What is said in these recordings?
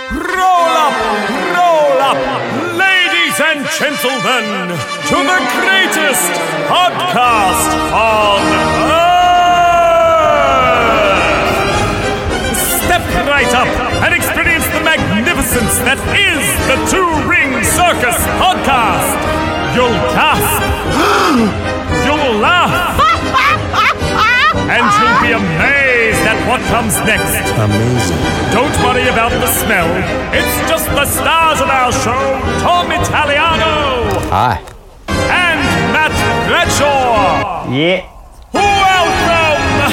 Roll up, ladies and gentlemen, to the greatest podcast on earth. Step right up and experience the magnificence that is the Two Ring Circus podcast. You'll gasp, you'll laugh, and you'll be amazed at what comes next. Amazing. Don't worry about the smell. It's just the stars of our show, Tom Italiano Hi. and Matt Bradshaw. Yeah. Welcome!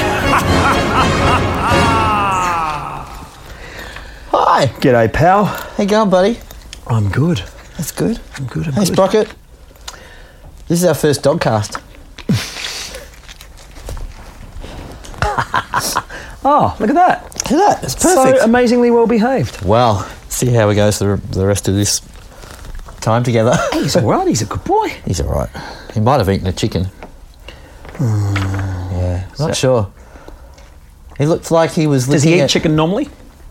Hi. G'day, pal. How you going, buddy? I'm good. That's good. I'm good. Hey, Sprocket. This is our first dogcast. Oh, look at that. Look at that. It's perfect. So amazingly well behaved. Well, see how he goes the rest of this time together. He's all right. He's a good boy. He's all right. He might have eaten a chicken. Yeah, not sure. He looked like he was Does looking he eat at... chicken normally?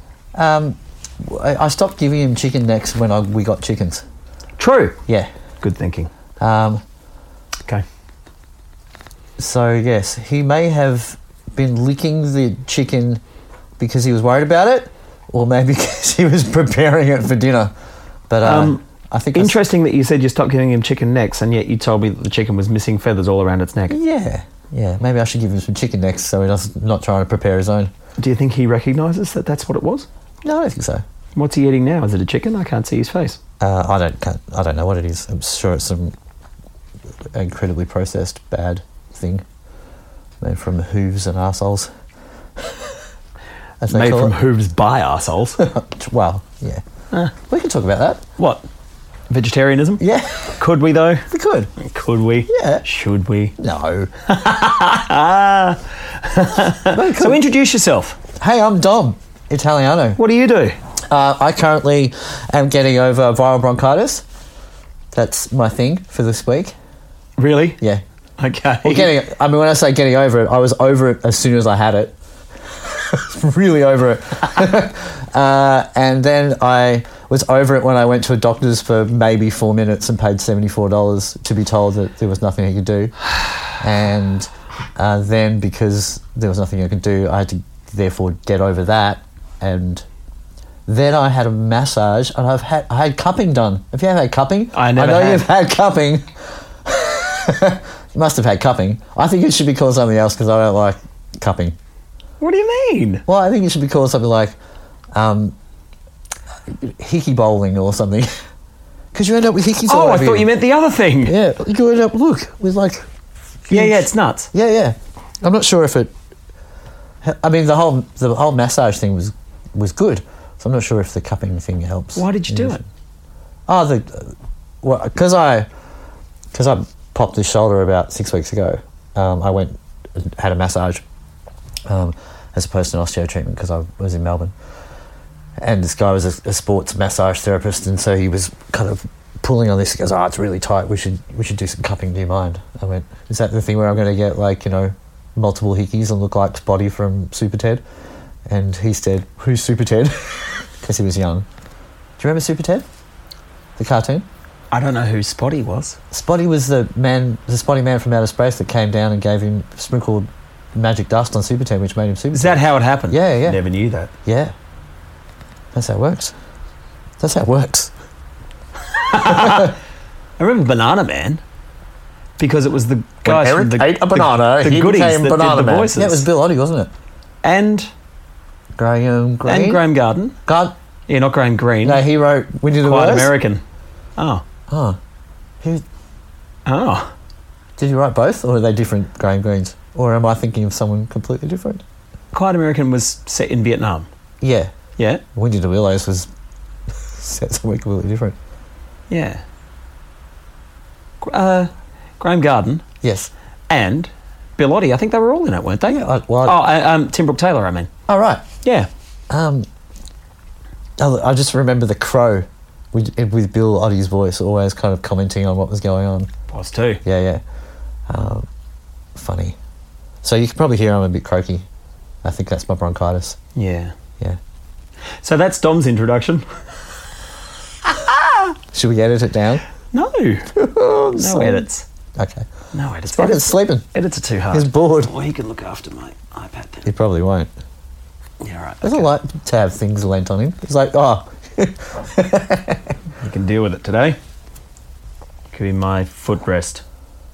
I stopped giving him chicken necks when we got chickens. True. Yeah. Good thinking. Okay. So, yes, he may have been licking the chicken because he was worried about it, or maybe because he was preparing it for dinner. But I think... Interesting that you said you stopped giving him chicken necks, and yet you told me that the chicken was missing feathers all around its neck. Yeah. Maybe I should give him some chicken necks so he doesn't not trying to prepare his own. Do you think he recognises that that's what it was? No, I don't think so. What's he eating now? Is it a chicken? I can't see his face. I don't know what it is. I'm sure it's some incredibly processed bad thing made from hooves and arseholes. Made from hooves by arseholes. Well, yeah. We can talk about that. What? Vegetarianism? Yeah. Could we, though? We could. Could we? Yeah. Should we? No. So introduce yourself. Hey, I'm Dom Italiano. What do you do? I currently am getting over viral bronchitis. That's my thing for this week. Really? Yeah. Okay. Well, when I say getting over it, I was over it as soon as I had it. Really over it. And then I was over it when I went to a doctor's for maybe 4 minutes and paid $74 to be told that there was nothing I could do. And then because there was nothing I could do, I had to therefore get over that. And then I had a massage, and I had cupping done. Have you ever had cupping? I never know had. You've had cupping. You must have had cupping. I think it should be called something else because I don't like cupping. What do you mean? Well, I think it should be called something like hickey bowling or something. Because you end up with hickeys all over I thought you meant the other thing. Yeah, you end up, with like... Yeah, it's nuts. Yeah. I'm not sure if it... I mean, the whole massage thing was good, so I'm not sure if the cupping thing helps. Why did you do it? Because I popped this shoulder about 6 weeks ago. I went and had a massage as opposed to an osteo treatment because I was in Melbourne. And this guy was a sports massage therapist, and so he was kind of pulling on this. He goes, it's really tight. We should do some cupping. Do you mind? I went, is that the thing where I'm going to get multiple hickeys and look like Spotty from Super Ted? And he said, who's Super Ted? Because he was young. Do you remember Super Ted? The cartoon? I don't know who Spotty was. Spotty was the Spotty man from outer space that came down and gave him sprinkled magic dust on Super Ted, which made him Super Ted. Is that how it happened? Yeah. Never knew that. Yeah. That's how it works. I remember Banana Man because it was the guys when Eric from ate a banana, the he goodies became that Banana did the Man. voices. Yeah, it was Bill Oddie, wasn't it? And Graham Greene. And Graham Garden. Yeah, not Graham Greene. No, he wrote Winnie the Quite Worst. American. Oh. Who? Oh. Did he write both, or are they different Graham Greens? Or am I thinking of someone completely different? Quite American was set in Vietnam. Yeah. Yeah? Winnie the Willows was set somewhere completely different. Yeah. Graham Garden. Yes. And Bill Oddie. I think they were all in it, weren't they? Yeah. Tim Brooke Taylor, I mean. Oh, right. Yeah. I just remember The Crow with Bill Oddie's voice always kind of commenting on what was going on. Was too. Yeah. Funny. So you can probably hear I'm a bit croaky. I think that's my bronchitis. Yeah. Yeah. So that's Dom's introduction. Should we edit it down? No. No edits. Okay. No edits. Rocket's sleeping. Edits are too hard. He's bored. Well, he can look after my iPad then. He probably won't. Yeah, right. Doesn't like to have things lent on him. He's like, oh, You can deal with it today. Could be my footrest.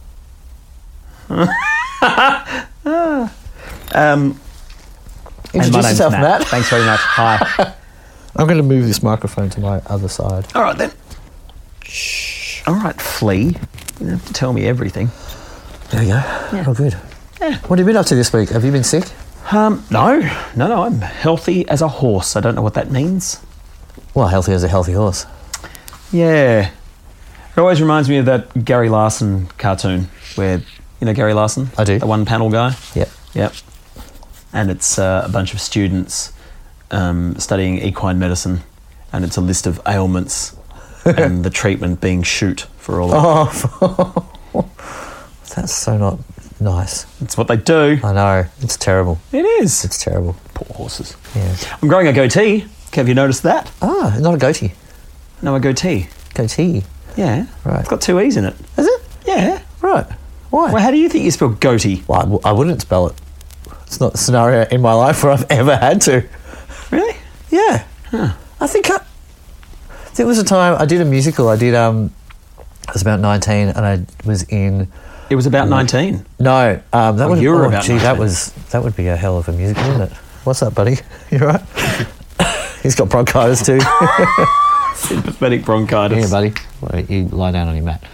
introduce yourself, Matt. Thanks very much. Hi. I'm going to move this microphone to my other side. All right then. Shh. All right, Flea. You don't have to tell me everything. There you go. Yeah. Oh, good. Yeah. What have you been up to this week? Have you been sick? No. I'm healthy as a horse. I don't know what that means. Well, healthy as a healthy horse. Yeah. It always reminds me of that Gary Larson cartoon where, you know Gary Larson? I do. The one panel guy? Yep. Yep. And it's a bunch of students studying equine medicine, and it's a list of ailments and the treatment being shoot for all of them. Oh, that's so not nice. It's what they do. I know. It's terrible. It is. It's terrible. Poor horses. Yeah. I'm growing a goatee. Have you noticed that? Ah, not a goatee. No, a goatee. Goatee. Yeah. Right. It's got 2 E's in it. Is it? Yeah. Right. Why? Well, how do you think you spell goatee? Well, I wouldn't spell it. It's not a scenario in my life where I've ever had to. Really? Yeah. Huh. I think there was a time I did a musical. I was about 19 and I was in... It was about 19. No, that would you were about 19. that would be a hell of a musical, wouldn't it? What's up, buddy? You all right? He's got bronchitis too. Sympathetic bronchitis. Yeah, buddy. Well, you lie down on your mat.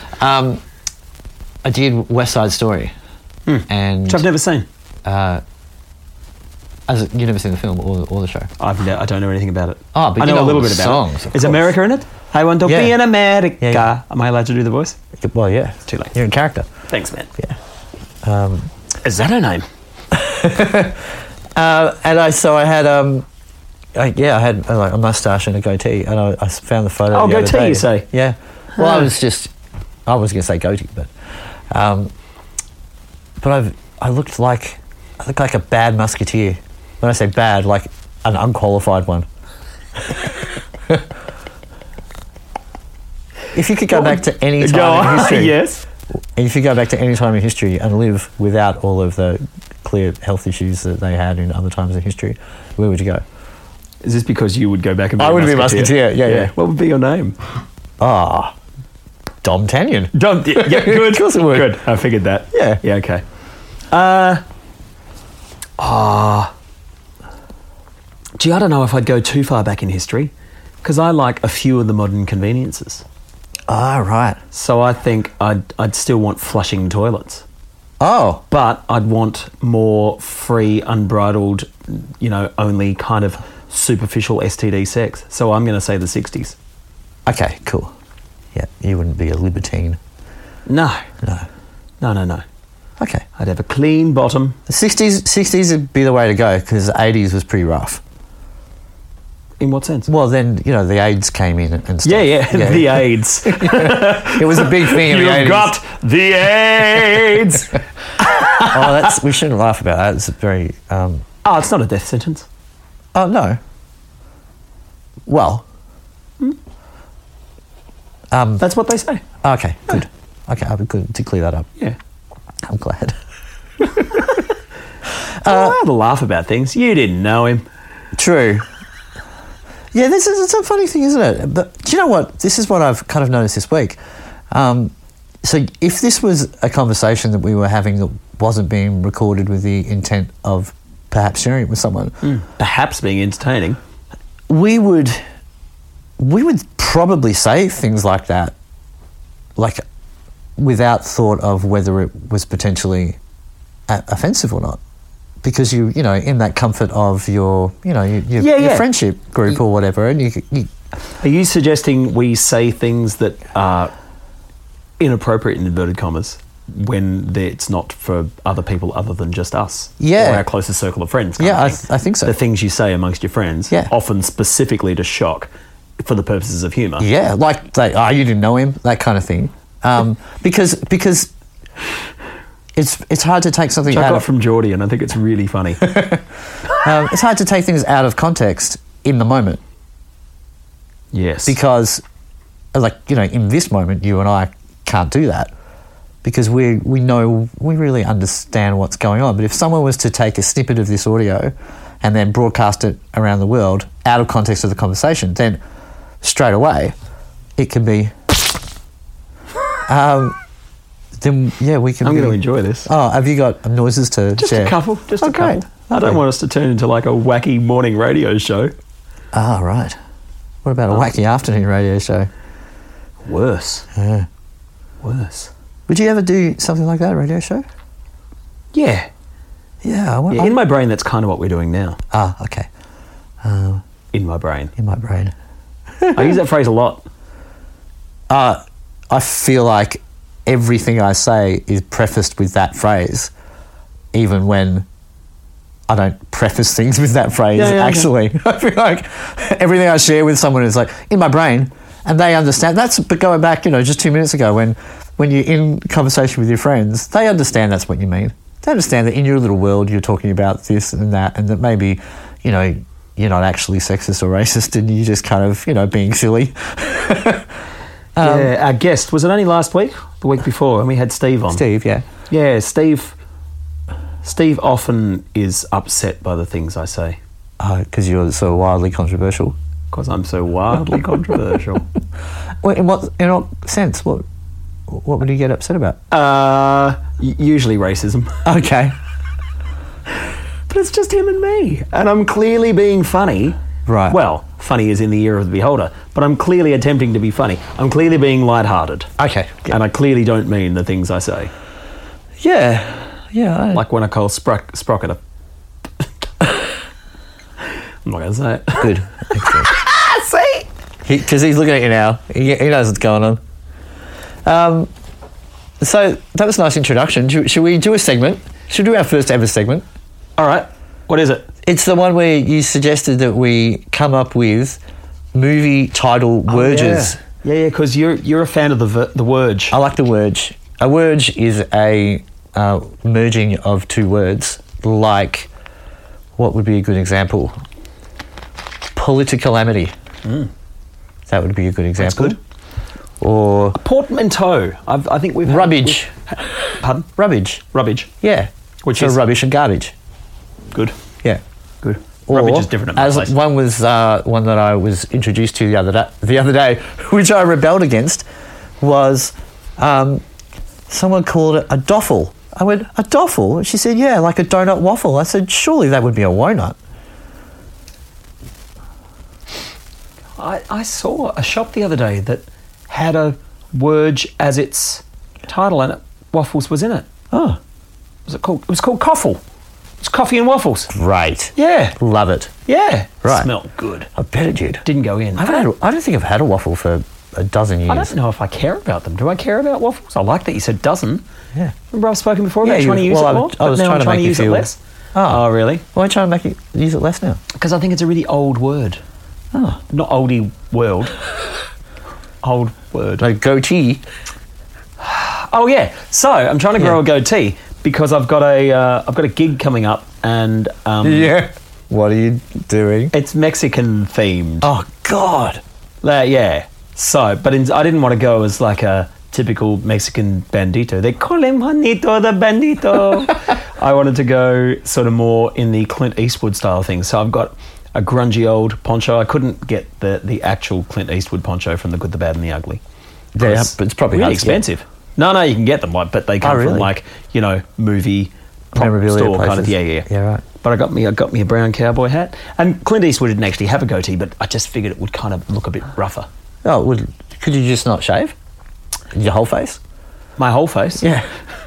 I did West Side Story, and Which I've never seen. you never seen the film or the show? I don't know anything about it. Oh, but I you know a know little all bit the about songs, it. of Is course. America in it? I want to Yeah. be in America. Yeah. Am I allowed to do the voice? Well, yeah. Too late. You're in character. Thanks, man. Yeah. Is that her name? And I had I had like a mustache and a goatee, and I found the photo. Oh, the other goatee, day. you say? Yeah. Well, I was going to say goatee, but I looked like a bad musketeer. When I say bad, like an unqualified one. If you could go back to any time in history, Yes. if you go back to any time in history and live without all of the clear health issues that they had in other times in history, where would you go? Is this because you would go back and be I would be a musketeer, yeah. What would be your name? Dom Tanyan. Yeah, good. Of course it would. Good. I figured that. Yeah. Yeah, okay. Gee, I don't know if I'd go too far back in history, because I like a few of the modern conveniences. Ah, right. So I think I'd still want flushing toilets. Oh. But I'd want more free, unbridled, only kind of superficial STD sex. So I'm going to say the 60s. Okay, cool. Yeah, you wouldn't be a libertine. No. No. Okay. I'd have a clean bottom. The 60s would be the way to go, because the 80s was pretty rough. In what sense? Well, then, the AIDS came in and stuff. Yeah. The AIDS. It was a big thing in the 80s. You've got the AIDS! We shouldn't laugh about that. It's very... it's not a death sentence. Oh, no. Well... That's what they say. Okay, good. Okay, I'll be good to clear that up. Yeah. I'm glad. I had to laugh about things. You didn't know him. True. Yeah, it's a funny thing, isn't it? But do you know what? This is what I've kind of noticed this week. So if this was a conversation that we were having that wasn't being recorded with the intent of perhaps sharing it with someone, Perhaps being entertaining. we would probably say things like that, like without thought of whether it was potentially offensive or not. Because you in that comfort of your friendship group or whatever, and you Are you suggesting we say things that are inappropriate in inverted commas when it's not for other people other than just us? Yeah. Or our closest circle of friends? kind Yeah, of thing? I think so. The things you say amongst your friends, Yeah. often specifically to shock for the purposes of humour. Yeah, like you didn't know him, that kind of thing. Because it's hard to take something Which I out got of from Geordie, and I think it's really funny. it's hard to take things out of context in the moment. Yes. Because, like, you know, in this moment, you and I can't do that because we know, we really understand what's going on. But if someone was to take a snippet of this audio and then broadcast it around the world out of context of the conversation, then straight away it can be... then, yeah, we can... I'm going to enjoy this. Oh, have you got noises to Just share? a couple. Just Oh, a couple. great. I don't want us to turn into like a wacky morning radio show. Ah, right. What about a wacky afternoon radio show? Worse. Yeah. Worse. Would you ever do something like that, a radio show? Yeah. Yeah. In my brain, that's kind of what we're doing now. Ah, okay. In my brain. In my brain. I use that phrase a lot. I feel like everything I say is prefaced with that phrase, even when I don't preface things with that phrase, actually. I feel like everything I share with someone is like, in my brain, and they understand. That's but going back, you know, just 2 minutes ago when you're in conversation with your friends, they understand that's what you mean. They understand that in your little world you're talking about this and that maybe, you know, you're not actually sexist or racist and you're just kind of, you know, being silly. Our guest, was it only last week? The week before, and we had Steve on. Steve, yeah. Yeah, Steve often is upset by the things I say. Because you're so wildly controversial. Because I'm so wildly controversial. Well, in what sense? What would you get upset about? Usually racism. Okay. But it's just him and me. And I'm clearly being funny. Right. Well, funny is in the ear of the beholder, but I'm clearly attempting to be funny. I'm clearly being lighthearted. Okay. And I clearly don't mean the things I say. Yeah. Yeah. Like when I call Sprocket a... I'm not going to say it. Good. See? Because he's looking at you now. He knows what's going on. So that was a nice introduction. Should we do a segment? Should we do our first ever segment? All right. What is it? It's the one where you suggested that we come up with movie title wordges. Yeah, because you're a fan of the wordge. I like the wordge. A wordge is a merging of two words. Like, what would be a good example? Politicalamity. That would be a good example. That's good. Or a portmanteau. I think we've had... Rubbage. Pardon? Rubbage. Rubbage. Yeah. Which so is... rubbish and garbage. Good. Yeah. Good. Or, rubbage is different at my place. One was one that I was introduced to the other day, which I rebelled against, was someone called it a doffle. I went, a doffle? And she said, yeah, like a donut waffle. I said, surely that would be a wonut. I saw a shop the other day that had a wordge as its title, and waffles was in it. Oh. It was called Coffle. It's coffee and waffles. Great. Yeah. Love it. Yeah. Right. Smelled good. I bet it did. Didn't go in. I don't think I've had a waffle for a dozen years. I don't know if I care about them. Do I care about waffles? I like that you said dozen. Yeah. Remember I've spoken before about trying to use it more? I was trying to make you use it feel less. Oh, really? Why are you trying to make you use it less now? Because I think it's a really old word. Oh. Not oldie world. Old word. Like goatee. Oh yeah. So I'm trying to grow a goatee because I've got a gig coming up, and yeah. What are you doing? It's Mexican themed. Oh God. Yeah. So, but I didn't want to go as like a typical Mexican bandito. They call him Juanito the Bandito. I wanted to go sort of more in the Clint Eastwood style thing. So I've got a grungy old poncho. I couldn't get the actual Clint Eastwood poncho from The Good, the Bad and the Ugly. Yeah, but it's probably really hard to get. expensive. No, you can get them, but they come from like, you know, movie memorabilia store places. kind of. Yeah. Yeah, right. But I got me a brown cowboy hat, and Clint Eastwood didn't actually have a goatee, but I just figured it would kind of look a bit rougher. Oh, could you just not shave your whole face? My whole face? Yeah.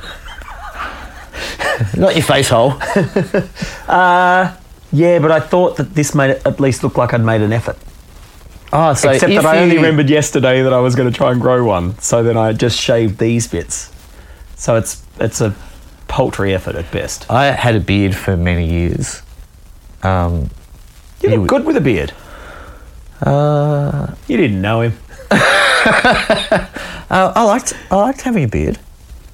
Not your face hole. Yeah, but I thought that this made it at least look like I'd made an effort. Oh, so except that I only remembered yesterday that I was going to try and grow one, so then I just shaved these bits. So it's a paltry effort at best. I had a beard for many years. You look good with a beard. You didn't know him. I liked having a beard,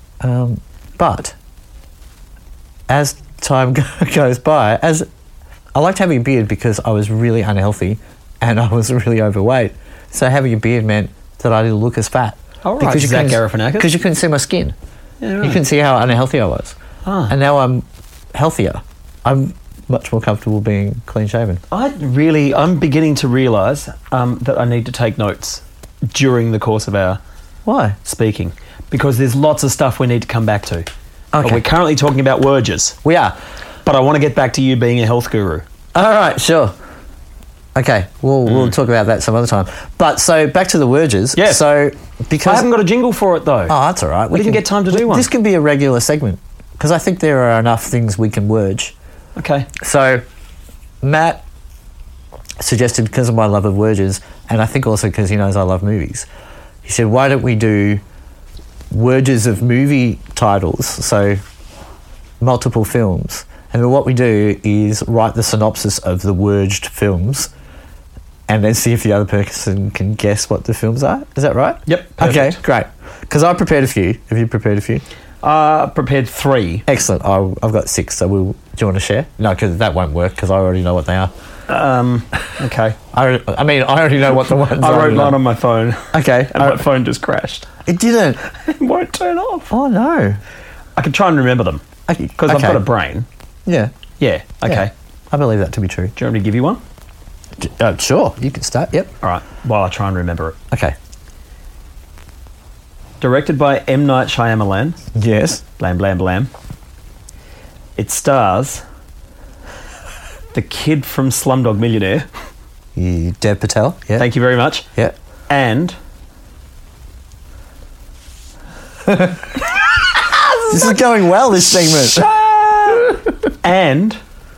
but as time goes by, as I liked having a beard because I was really unhealthy and I was really overweight. So having a beard meant that I didn't look as fat. Oh, right. Zach Galifianakis? Because you couldn't see my skin. Yeah, right. You couldn't see how unhealthy I was. Ah. And now I'm healthier. I'm much more comfortable being clean shaven. I'm beginning to realise that I need to take notes during the course of our Why? speaking, because there's lots of stuff we need to come back to. Okay. But we're currently talking about Wurges, We are. but I want to get back to you being a health guru. All right, sure. Okay, we'll talk about that some other time. But so back to the Wurges. Yes. So because I haven't got a jingle for it though. oh, that's all right. We didn't get time to do one. This can be a regular segment because I think there are enough things we can wurge. Okay. So Matt suggested, because of my love of Wurges, and I think also because he knows I love movies, he said, why don't we do Wurges of movie titles, so multiple films, and then what we do is write the synopsis of the wurged films and then see if the other person can guess what the films are. Is that right? Yep. Okay, Perfect. great. Because I prepared a few. Have you prepared a few? Prepared 3. Excellent. I've got 6, so do you want to share? No, because that won't work because I already know what they are. Okay. I already know what the ones are. I wrote mine on my phone, Okay. and my phone just crashed. It didn't. It won't turn off. Oh, no. I can try and remember them because I've Okay. got a brain. Yeah. Yeah. Okay. Yeah. I believe that to be true. Do you want me to give you one? Sure. You can start. Yep. All right. While I try and remember it. Okay. Directed by M. Night Shyamalan. Yes. Blam, blam, blam. It stars the kid from Slumdog Millionaire. Dev Patel. Yeah. Thank you very much. Yeah. And This is going well, this segment. and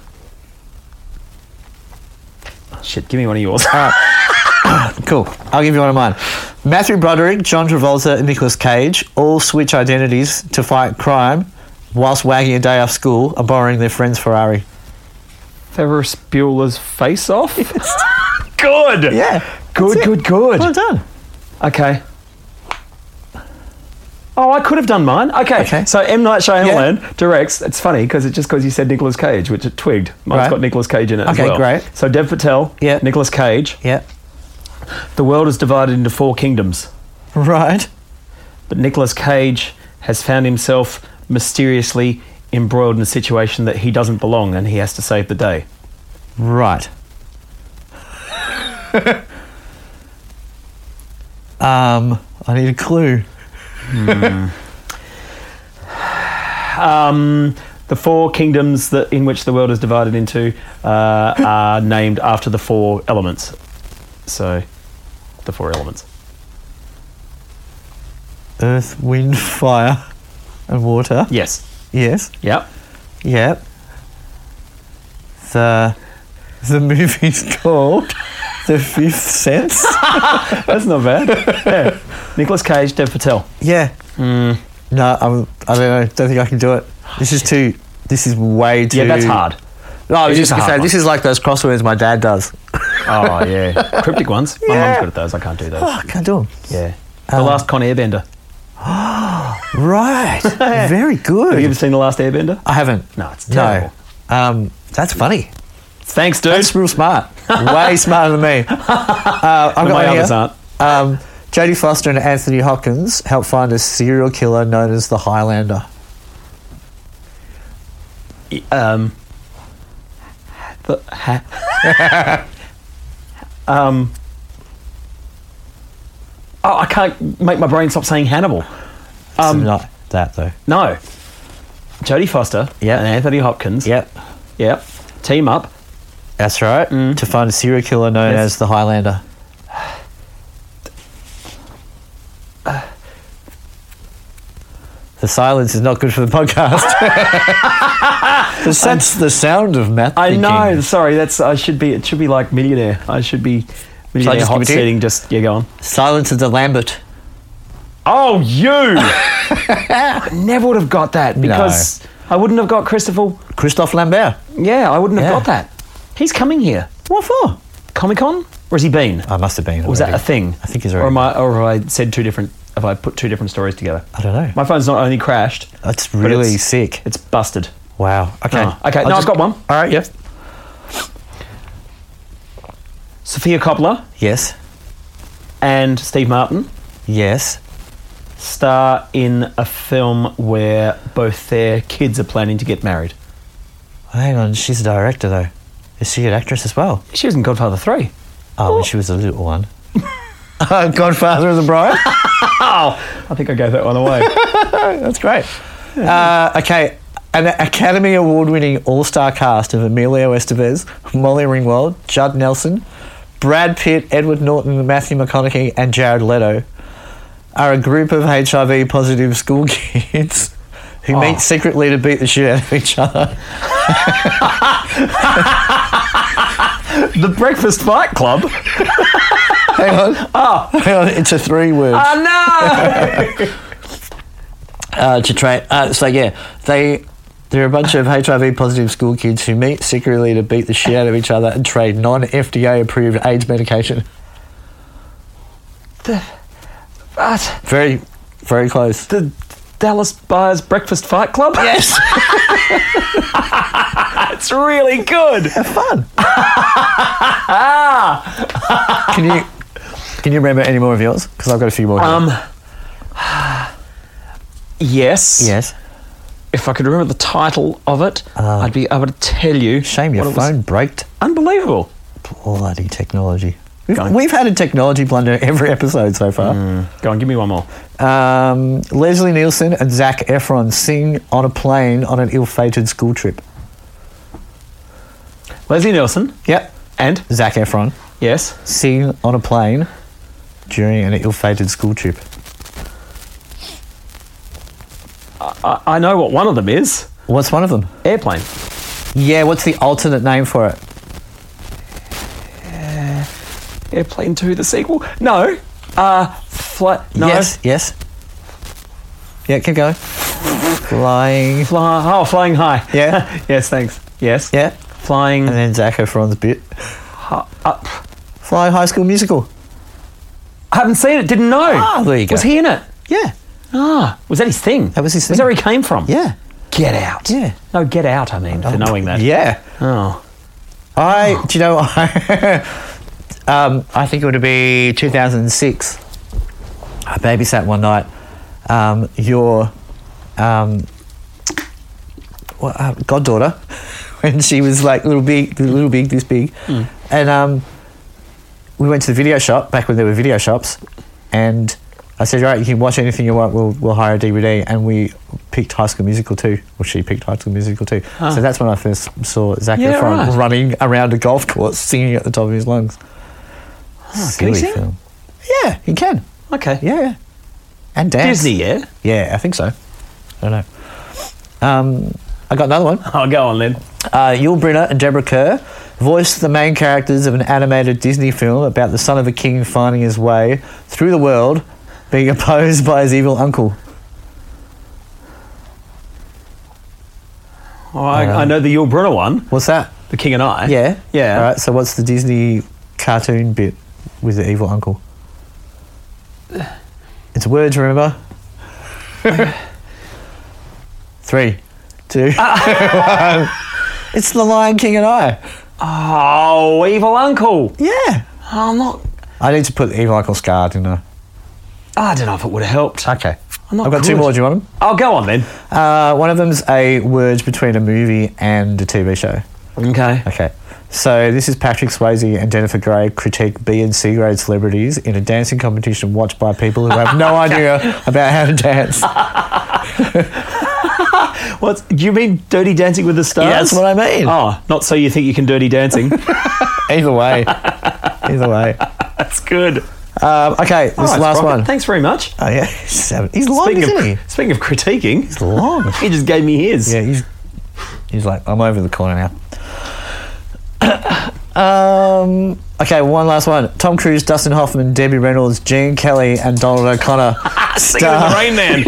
oh, shit, give me one of yours. Cool. I'll give you one of mine. Matthew Broderick, John Travolta, and Nicolas Cage all switch identities to fight crime whilst wagging a day off school and borrowing their friend's Ferrari. Ferris Bueller's Face Off. Good. Yeah. Good, that's it. good. Well done. Okay. Oh, I could have done mine. Okay. So M. Night Shyamalan directs. It's funny because it's just because you said Nicolas Cage, which it twigged. Mine's Right. got Nicolas Cage in it as Okay, well. great. So Dev Patel, Yeah. Nicolas Cage. Yeah. The world is divided into 4 kingdoms, Right. but Nicolas Cage has found himself mysteriously embroiled in a situation that he doesn't belong and he has to save the day. Right. I need a clue. The 4 kingdoms that in which the world is divided into are named after the 4 elements. So, the 4 elements. Earth, wind, fire, and water. Yes. Yes. Yep. Yep. The movie's called The Fifth Sense. That's not bad. Yeah. Nicolas Cage, Dev Patel. Yeah. No, I don't know. Don't think I can do it. This is way too. Yeah, that's hard. No, I was It's just a going to hard say, one. this is like those crosswords my dad does. Oh, yeah. Cryptic ones. My Yeah. mum's good at those. I can't do those. Oh, I can't do them. Yeah. The Last Con Airbender. Right. Very good. Have you ever seen The Last Airbender? I haven't. No, it's terrible. No. That's funny. Thanks, dude. That's real smart. Way smarter than me. I've got my one others here. aren't. Jodie Foster and Anthony Hopkins help find a serial killer known as the Highlander. Oh, I can't make my brain stop saying Hannibal. It's not that, though. No. Jodie Foster Yep. and Anthony Hopkins. Yep. Yep. Team up. That's right. To find a serial killer known Yes. as the Highlander. The silence is not good for the podcast. That's the sound of Matt I thinking. know. Sorry, it should be like Millionaire. I should be Millionaire just give hot it to you? seating. Just go on. Silence of the Lambert. Oh, you! I never would have got that because I wouldn't have got Christophe Lambert. Yeah, I wouldn't have Yeah. got that. He's coming here. What for? Comic Con? Or has he been? I must have been. Or was that already. a thing? I think he's Or already. have I said 2 different? Have I put 2 different stories together? I don't know. My phone's not only crashed. That's but really it's- sick. It's busted. Wow. Okay. Oh, okay. No, I've got one. All right. Yes. Sophia Coppola Yes. and Steve Martin Yes. star in a film where both their kids are planning to get married. Hang on, she's a director though. Is she an actress as well? She was in Godfather 3. Oh, when she was a little one. Godfather of the Bride? Oh, I think I gave that one away. That's great. Okay, an Academy Award-winning all-star cast of Emilio Estevez, Molly Ringwald, Judd Nelson, Brad Pitt, Edward Norton, Matthew McConaughey, and Jared Leto are a group of HIV-positive school kids who meet secretly to beat the shit out of each other. The Breakfast Fight Club? Hang on. Hang on, it's a 3 word. Oh, no! To train. So yeah, they're a bunch of HIV positive school kids who meet secretly to beat the shit out of each other and trade non-FDA approved AIDS medication. Very, very close. The Dallas Buyers Breakfast Fight Club? Yes. It's really good. Have fun. Can you remember any more of yours? Because I've got a few more. Yes. Yes. If I could remember the title of it, I'd be able to tell you. Shame your phone braked. Unbelievable. Bloody technology. We've had a technology blunder every episode so far. Go on, give me one more. Leslie Nielsen and Zac Efron sing on a plane on an ill-fated school trip. Leslie Nielsen. Yep. And? Zac Efron Yes. sing on a plane during an ill-fated school trip. I know what one of them is. What's one of them? Airplane. Yeah, what's the alternate name for it? Airplane 2, the sequel? No. No. Yes. Yeah, keep going. Flying. Flying high. Yeah. Yes, thanks. Yes. Yeah. Flying. And then Zac Efron's bit. Flying High School Musical. I haven't seen it, didn't know. Ah, there you go. Was he in it? Yeah. Was that his thing? That was his thing. Was that where he came from? Yeah. Get Out. Yeah. No, Get Out, I mean, for knowing that. Yeah. Oh. Do you know, I think it would be 2006. I babysat one night your goddaughter when she was like little big, this big. And we went to the video shop back when there were video shops, and I said, right, you can watch anything you want, we'll hire a DVD, and we picked High School Musical 2, or she picked High School Musical 2. So that's when I first saw Zac Efron running around a golf course singing at the top of his lungs. Can he sing? Film. Yeah, he can. Okay. Yeah. And dance. Disney, yeah? Yeah, I think so. I don't know. I got another one. I'll go on then. Yul Brynner and Deborah Kerr voiced the main characters of an animated Disney film about the son of a king finding his way through the world, being opposed by his evil uncle. Oh, I know the Yul Brynner one. What's that? The King and I. Yeah. Yeah. All right, so what's the Disney cartoon bit with the evil uncle? It's words, remember? 3, 2, 1. It's The Lion King and I. Oh, evil uncle. Yeah. Oh, I'm not... I need to put the evil uncle scar, didn't I? I don't know if it would have helped. Okay. I'm not I've got good. 2 more. Do you want them? I'll go on then. One of them's a word between a movie and a TV show. Okay. Okay. So this is Patrick Swayze and Jennifer Grey critique B and C grade celebrities in a dancing competition watched by people who have no idea about how to dance. Do you mean Dirty Dancing with the Stars? Yeah, that's what I mean. Oh, not So You Think You Can Dirty Dancing. Either way. That's good. Okay, this is the last one. Thanks very much. Oh, yeah. He's long, isn't he? Speaking of critiquing, He's long. he just gave me his. Yeah, he's like, I'm over the corner now. Okay, one last one. Tom Cruise, Dustin Hoffman, Debbie Reynolds, Gene Kelly, and Donald O'Connor. Singing with the Rain Man.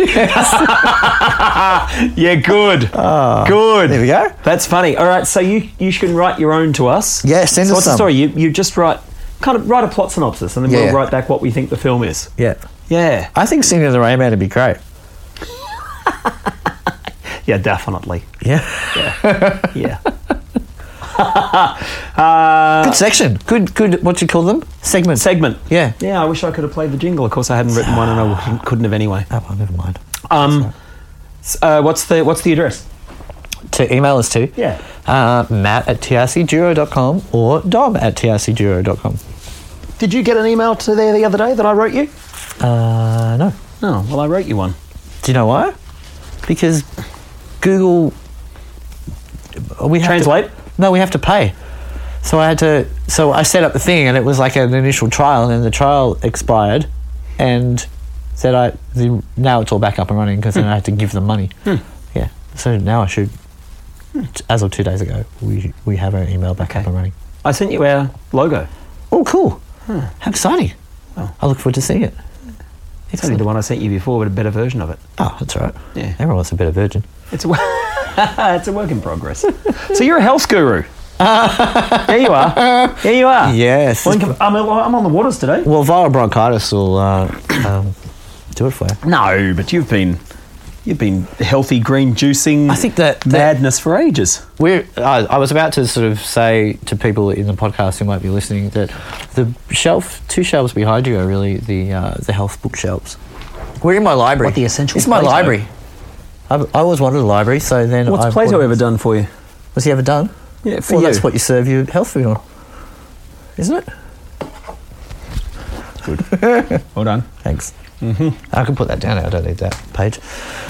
Yeah, good. Good. There we go. That's funny. All right, so you can write your own to us. Yeah, send us what's some. the story? You just write a plot synopsis, and then we'll write back what we think the film is. Yeah. Yeah. I think Singing the Rain Man would be great. Yeah, definitely. Yeah. Yeah. Good section. Good. What do you call them? Segment. Segment. Yeah. Yeah, I wish I could have played the jingle. Of course, I hadn't written one, and I couldn't have anyway. Oh, well, never mind. What's the address? To email us to Yeah. Matt@trcduo.com or Dom@trcduo.com. Did you get an email to there the other day that I wrote you? No. Oh, well, I wrote you one. Do you know why? Because Google. We have Translate? We have to pay. So I set up the thing, and it was like an initial trial, and then the trial expired, and said now it's all back up and running because then I had to give them money. Yeah. So now I should. As of 2 days ago, we have our email back up and running. I sent you our logo. Oh, cool! How exciting! Oh. I look forward to seeing it. It's only the one I sent you before, but a better version of it. Oh, that's all right. Yeah. Everyone wants a better virgin. It's a work in progress. So you're a health guru. There you are. There you are. Yes. Well, I'm on the waters today. Well, viral bronchitis will do it for you. No, but you've been healthy green juicing. I think that madness for ages. I was about to sort of say to people in the podcast who might be listening that the two shelves behind you are really the health bookshelves. We're in my library. What, the essential It's my Plato? library. I always wanted a library, so then What's Plato ever done for you? Was he ever done? Yeah, for well, you. That's what you serve your health food on, isn't it? Good. Well done. Thanks. Mm-hmm. I can put that down. I don't need that page.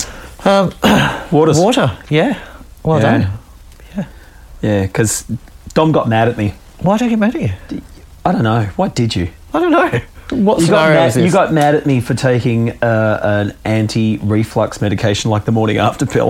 Water. Yeah. Well done. Yeah, because Dom got mad at me. Why did I get mad at you? I don't know. Why did you? I don't know. What You scenario is this? you got mad at me for taking an anti-reflux medication like the morning after pill.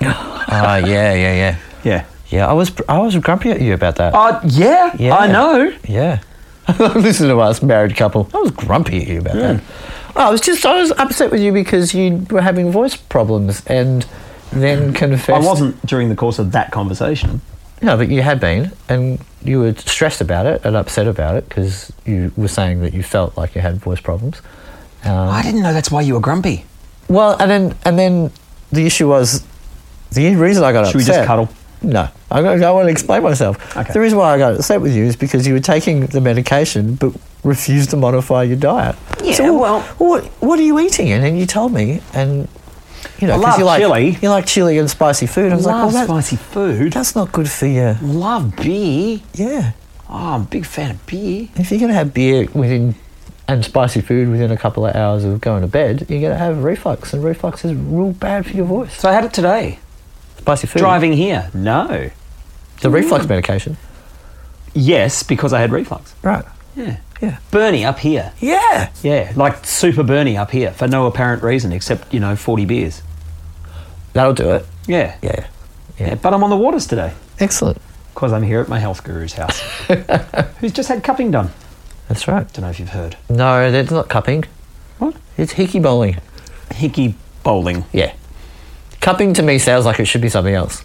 Yeah. Yeah. Yeah, I was grumpy at you about that. Yeah, I know. Yeah. Listen to us, married couple. I was grumpy at you about that. I was upset with you because you were having voice problems and then confessed. I wasn't during the course of that conversation. No, but you had been, and you were stressed about it and upset about it because you were saying that you felt like you had voice problems. I didn't know that's why you were grumpy. Well, and then the issue was the reason I got upset. Should we just cuddle? No, I want to explain myself. Okay. The reason why I got upset with you is because you were taking the medication but refused to modify your diet. Yeah, so, well, what are you eating? And then you told me, and you know, I love chili. You like chili and spicy food. I was Love like, spicy food. That's not good for you. Love beer. Yeah. Oh, I'm a big fan of beer. If you're going to have beer and spicy food within a couple of hours of going to bed, you're going to have reflux, and reflux is real bad for your voice. So I had it today. Spicy food. Driving here. No. The reflux medication. Yes, because I had reflux. Right. Yeah. Yeah. Bernie up here. Yeah. Yeah, like super Bernie up here for no apparent reason except, 40 beers. That'll do it. Yeah. Yeah. Yeah, but I'm on the waters today Excellent. because I'm here at my health guru's house who's just had cupping done. That's right. Don't know if you've heard. No, that's not cupping. What? It's hickey bowling. Hickey bowling. Yeah. Cupping to me sounds like it should be something else.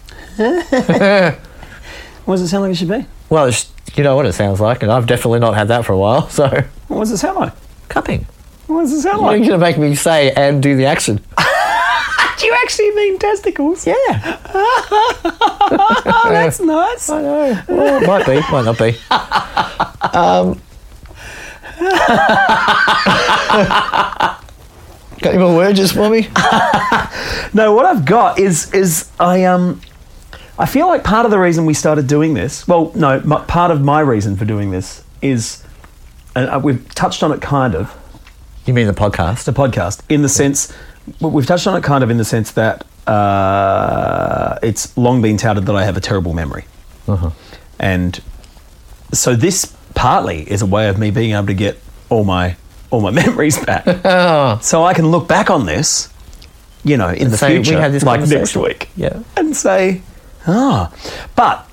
What does it sound like it should be? Well, you know what it sounds like, and I've definitely not had that for a while, so... What does it sound like? Cupping. What does it sound You're like? going to make me say and do the action. Do you actually mean testicles? Yeah. Oh, that's nice. I know. Well, it might be, might not be. Got any more words for me? No, what I've got is I feel like part of the reason we started doing this, part of my reason for doing this is, and we've touched on it kind of, You mean the podcast? the podcast, in the sense, we've touched on it kind of in the sense that it's long been touted that I have a terrible memory. Uh-huh. And so this partly is a way of me being able to get all my memories back. Oh. So I can look back on this, in the say, we future, had this like next conversation. week, Yeah. and say, but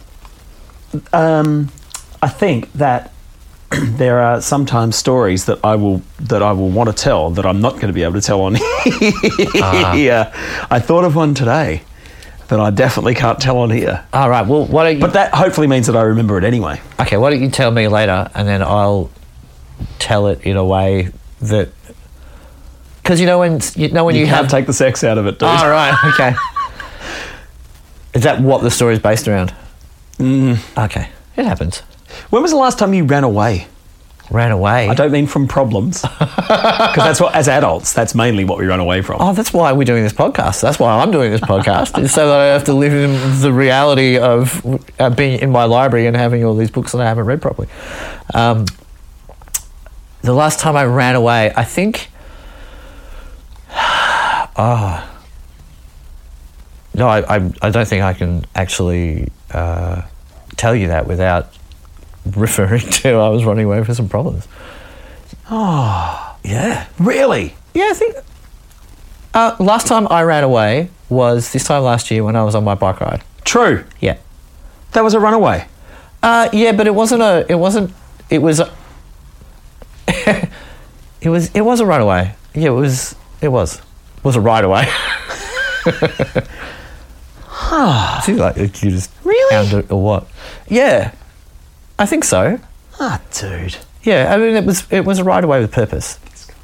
I think that there are sometimes stories that I will want to tell that I'm not going to be able to tell on here. I thought of one today that I definitely can't tell on here. All right, well, why don't you... But that hopefully means that I remember it anyway. Okay, why don't you tell me later, and then I'll tell it in a way that... Because when you can't take the sex out of it, dude. Oh, right, okay. Is that what the story's based around? Okay, it happens. When was the last time you ran away? Ran away. I don't mean from problems, because that's what, as adults, that's mainly what we run away from. Oh, that's why we're doing this podcast. That's why I'm doing this podcast, is so that I have to live in the reality of being in my library and having all these books that I haven't read properly. The last time I ran away, I think... No, I don't think I can actually tell you that without referring to I was running away from some problems. Oh, Yeah. really? Yeah, I think... last time I ran away was this time last year when I was on my bike ride. True. Yeah. That was a runaway. Yeah, but it was a runaway. Yeah, it was a ride away. Seems like you just Really? found it or what? Yeah, I think so. Ah, dude. Yeah, I mean it was a ride away with purpose.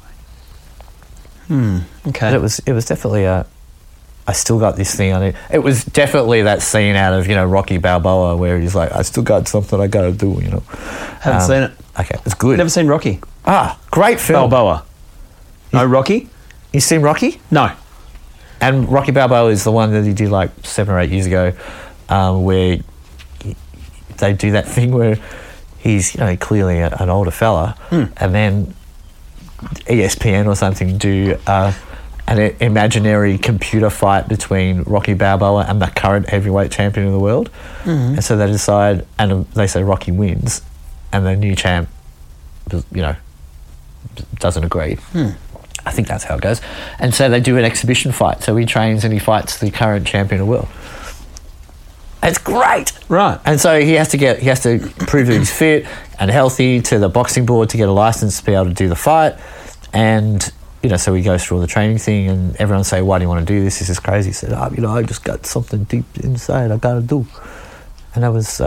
Okay. But it was definitely I still got this thing on it. It was definitely that scene out of Rocky Balboa where he's like, I still got something I got to do. Haven't seen it. Okay, it's good. Never seen Rocky. Great film. Balboa. No Rocky? You seen Rocky? No. And Rocky Balboa is the one that he did like 7 or 8 years ago, where they do that thing where he's clearly an older fella, and then ESPN or something do an imaginary computer fight between Rocky Balboa and the current heavyweight champion of the world, and so they decide, and they say Rocky wins, and the new champ, doesn't agree. I think that's how it goes. And so they do an exhibition fight. So he trains and he fights the current champion of the world. It's great. Right. And so he has to prove that he's fit and healthy to the boxing board to get a license to be able to do the fight. And, so he goes through all the training thing and everyone say, why do you want to do this? This is crazy. He said, I just got something deep inside I got to do. And that was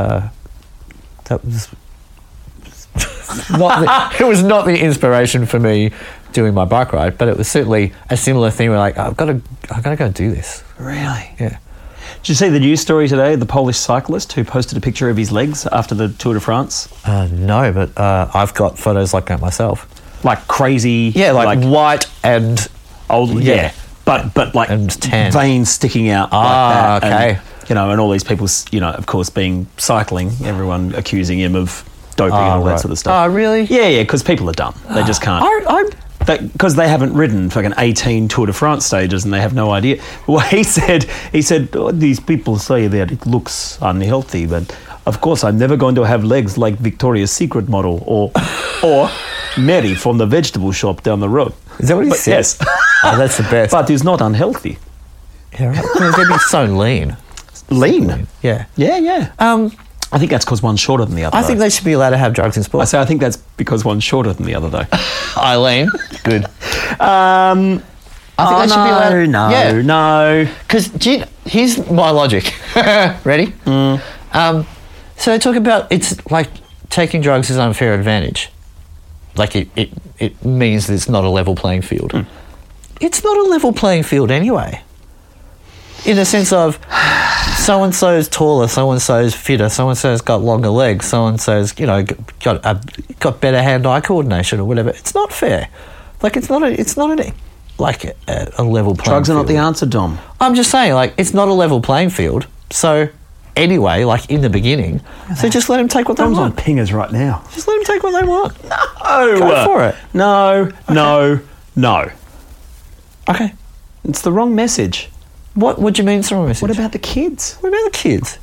it was not the inspiration for me doing my bike ride, but it was certainly a similar thing where I've got to go and do this. Really? Yeah. Did you see the news story today, the Polish cyclist who posted a picture of his legs after the Tour de France? No, but I've got photos like that myself. Like crazy... Yeah, like white and... Old, yeah. But like and tan. Veins sticking out like that. Okay. And, and all these people, of course, being cycling, everyone accusing him of doping and all that sort of stuff. Oh, really? Yeah, because people are dumb. They just can't. Because they haven't ridden fucking 18 Tour de France stages and they have no idea. Well, he said, these people say that it looks unhealthy, but of course I'm never going to have legs like Victoria's Secret model or Mary from the vegetable shop down the road. Is that what he said? Yes. Oh, that's the best. But it's not unhealthy. Yeah, right. Well, they'd be so lean. Lean? Yeah. Yeah. I think that's because one's shorter than the other. I think they should be allowed to have drugs in sport. I think that's because one's shorter than the other, though. Eileen, good. I think they should be allowed. No. Because here's my logic. Ready? So they talk about it's like taking drugs is an unfair advantage. Like it means that it's not a level playing field. It's not a level playing field anyway. In the sense of so-and-so's taller, so-and-so's fitter, so-and-so's got longer legs, so-and-so's, got better hand-eye coordination or whatever. It's not fair. Like, it's not a level playing field. Drugs are not the answer, Dom. I'm just saying, it's not a level playing field. So, anyway, in the beginning, so just let them take what they Dom's want. on pingers right now. Just let them take what they want. No! Go for it. No. Okay. It's the wrong message. What do you mean it's the wrong message? What about the kids? What about the kids?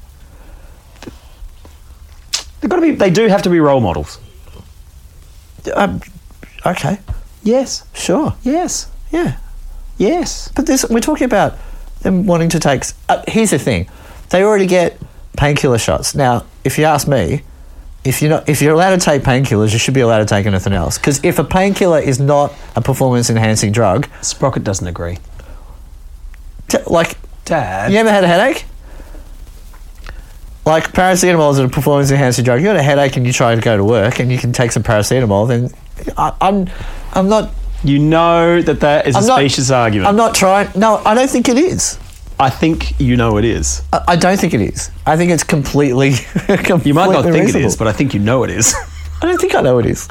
They do have to be role models. Okay. Yes. Sure. Yes. Yeah. Yes. But we're talking about them wanting to take... here's the thing. They already get painkiller shots. Now, if you ask me, if you're allowed to take painkillers, you should be allowed to take anything else. Because if a painkiller is not a performance-enhancing drug... Sprocket doesn't agree. Dad... You ever had a headache? Like, paracetamol is a performance-enhancing drug. You got a headache and you try to go to work and you can take some paracetamol, then I'm not... You know that is a specious argument. I'm not trying... No, I don't think it is. I think you know it is. I don't think it is. I think it's completely You might not think reasonable. it is, but I think you know it is. I don't think I know it is.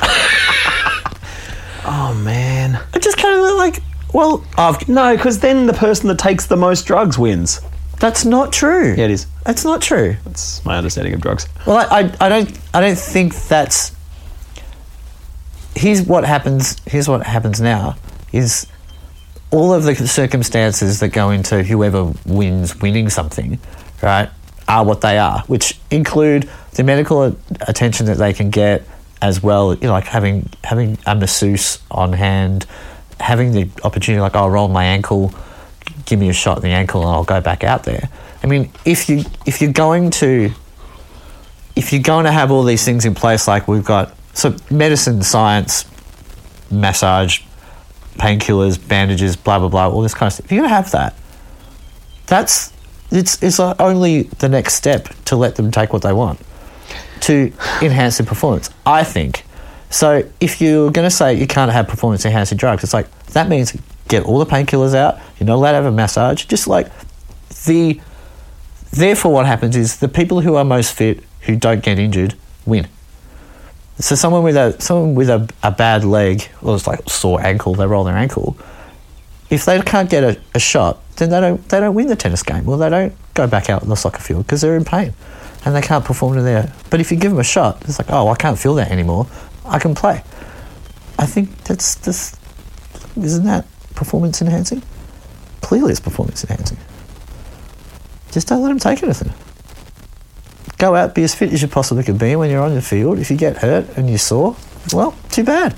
Oh, man. I just kind of like, well, No, because then the person that takes the most drugs wins. that's not true. Yeah, it is. That's not true. That's my understanding of drugs. Well, I don't think that's. Here's what happens now is all of the circumstances that go into whoever wins winning something, right, are what they are, which include the medical attention that they can get, as well, you know, like having a masseuse on hand, having the opportunity, like, I'll roll my ankle, give me a shot in the ankle, and I'll go back out there. I mean, if you're going to have all these things in place, like we've got, so medicine, science, massage, painkillers, bandages, blah blah blah, all this kind of stuff. If you're going to have that, it's only the next step to let them take what they want to enhance their performance, I think. So if you're going to say you can't have performance enhancing drugs, it's like, that means get all the painkillers out. You're not allowed to have a massage. Just like therefore what happens is the people who are most fit, who don't get injured, win. So someone with a bad leg, or it's like sore ankle, they roll their ankle. If they can't get a shot, then they don't win the tennis game, or they don't go back out in the soccer field because they're in pain and they can't perform to their. But if you give them a shot, it's like, oh, I can't feel that anymore. I can play. I think that's this. Isn't that performance enhancing? Clearly, it's performance enhancing. Just don't let them take anything. Go out, be as fit as you possibly can be when you're on the field. If you get hurt and you're sore, well, too bad.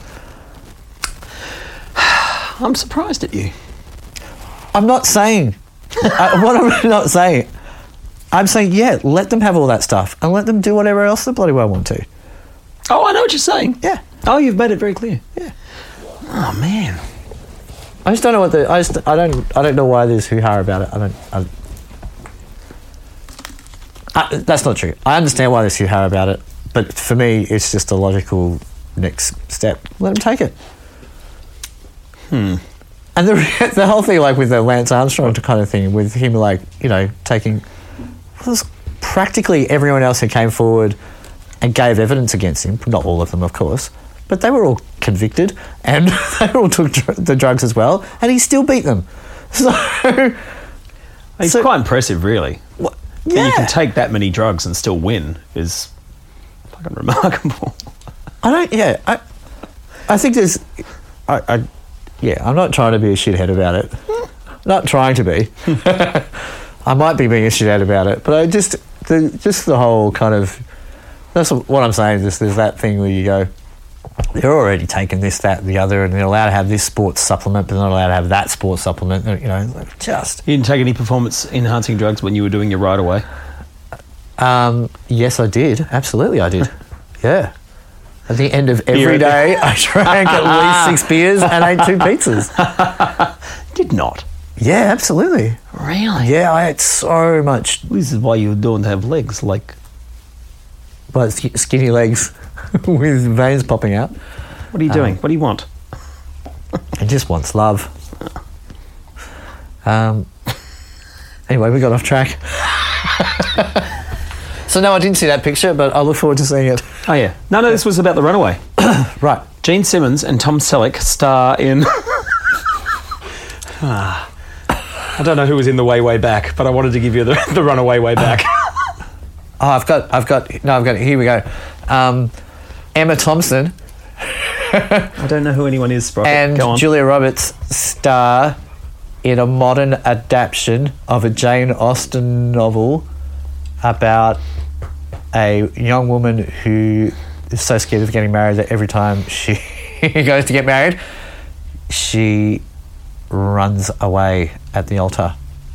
I'm surprised at you. I'm not saying... what I'm not saying... I'm saying, yeah, let them have all that stuff and let them do whatever else they bloody well want to. Oh, I know what you're saying. Yeah. Oh, you've made it very clear. Yeah. Oh, man. I just don't know what the... I don't know why there's hoo-ha about it. That's not true. I understand why there's hoo-ha about it, but for me, it's just a logical next step. Let them take it. And the whole thing, like with the Lance Armstrong kind of thing, with him, like, you know, taking... was practically everyone else who came forward and gave evidence against him, not all of them, of course, but they were all convicted and they all took the drugs as well, and he still beat them. So... It's quite impressive, really. What? That Yeah. you can take that many drugs and still win is fucking remarkable. I think there's... I'm not trying to be a shithead about it. Not trying to be. I might be being a shithead about it, but I just the whole kind of... That's what I'm saying, just there's that thing where you go, they're already taking this, that, and the other, and they're allowed to have this sports supplement, but they're not allowed to have that sports supplement, you know, like just... You didn't take any performance-enhancing drugs when you were doing your ride away? Yes, I did. Absolutely, I did. Yeah. At the end of every day, I drank at least 6 beers and ate 2 pizzas. Did not. Yeah, absolutely. Really? Yeah, I ate so much. This is why you don't have legs, like... But skinny legs with veins popping out. What are you doing? What do you want? It just wants love. Anyway, we got off track. So no, I didn't see that picture, but I look forward to seeing it. Oh, yeah. No, this was about The Runaway. Right. Gene Simmons and Tom Selleck star in... I don't know who was in The Way Back, but I wanted to give you the Runaway Way Back. Oh, I've got it. Here we go. Emma Thompson I don't know who anyone is, Sprocket. and Go on. Julia Roberts star in a modern adaptation of a Jane Austen novel about a young woman who is so scared of getting married that every time she goes to get married, she runs away at the altar.